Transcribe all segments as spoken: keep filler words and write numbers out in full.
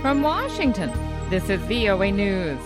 From Washington, this is V O A News.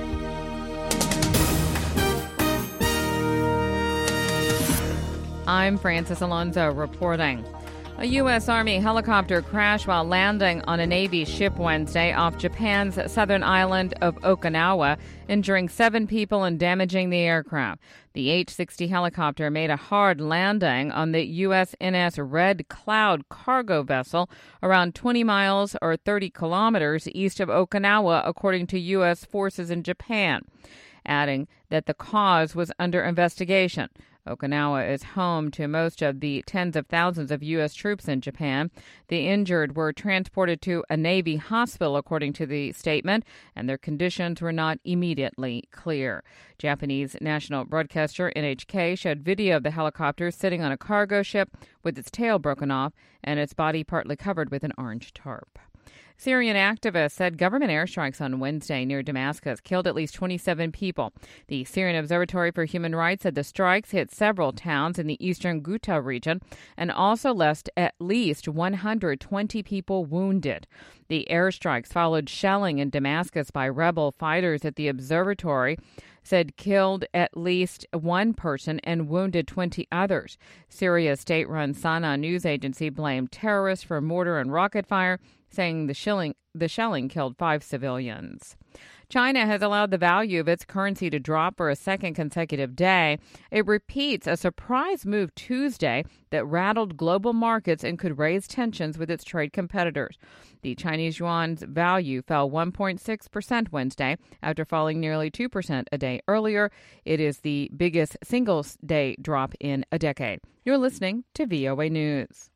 I'm Francis Alonso reporting. A U S. Army helicopter crashed while landing on a Navy ship Wednesday off Japan's southern island of Okinawa, injuring seven people and damaging the aircraft. The H sixty helicopter made a hard landing on the U S N S Red Cloud cargo vessel around twenty miles or thirty kilometers east of Okinawa, according to U S forces in Japan, adding that the cause was under investigation. Okinawa is home to most of the tens of thousands of U S troops in Japan. The injured were transported to a Navy hospital, according to the statement, and their conditions were not immediately clear. Japanese national broadcaster N H K showed video of the helicopter sitting on a cargo ship with its tail broken off and its body partly covered with an orange tarp. Syrian activists said government airstrikes on Wednesday near Damascus killed at least twenty-seven people. The Syrian Observatory for Human Rights said the strikes hit several towns in the eastern Ghouta region and also left at least one hundred twenty people wounded. The airstrikes followed shelling in Damascus by rebel fighters at the observatory said killed at least one person and wounded twenty others. Syria's state-run Sana news agency blamed terrorists for mortar and rocket fire, saying the shelling, the shelling killed five civilians. China has allowed the value of its currency to drop for a second consecutive day. It repeats a surprise move Tuesday that rattled global markets and could raise tensions with its trade competitors. The Chinese yuan's value fell one point six percent Wednesday after falling nearly two percent a day earlier. It is the biggest single-day drop in a decade. You're listening to V O A News.